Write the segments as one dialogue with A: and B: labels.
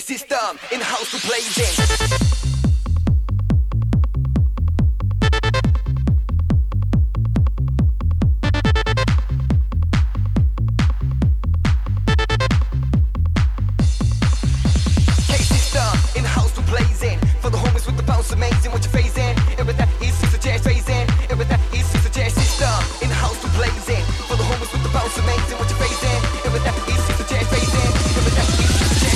A: K-System, in house to blazing. Amazing what you're phasing, and with that is just a jazz phasing, and with that is just a jazz system in the house to blazing. For the homies with the bounce, amazing what you're phasing, and with that is just a jazz phasing, and with that is just a jazz.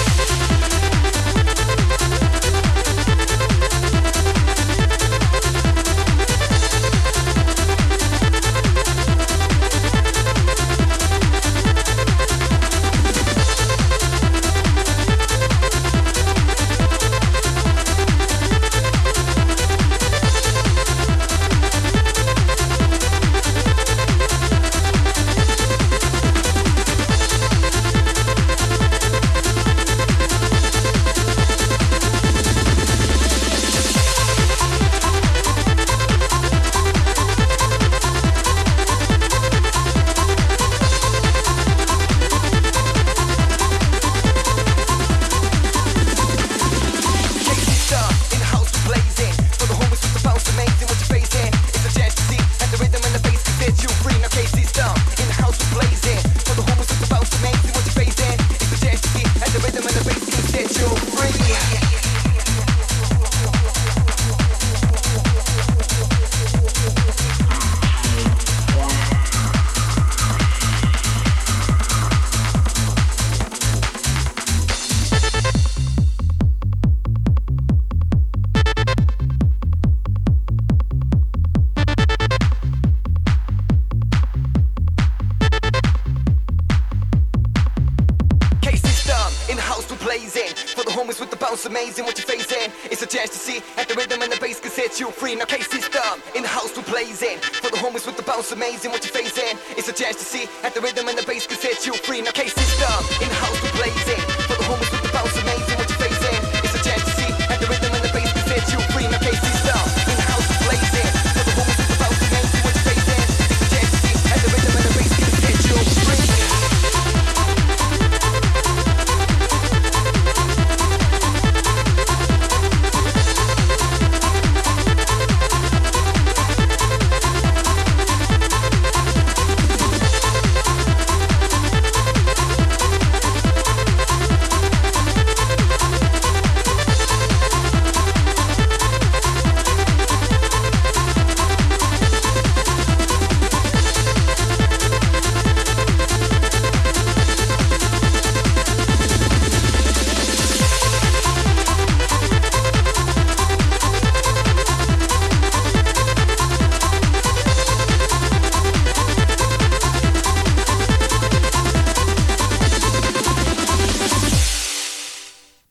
A: For the homies with the bounce, amazing what you're facing. It's a chance to see at the rhythm and the bass can set you free. Now K-System, in the house to blazing. For the homies with the bounce, amazing what you're facing. It's a chance to see at the rhythm and the bass can set you free. Now K-System, in the house to blazing.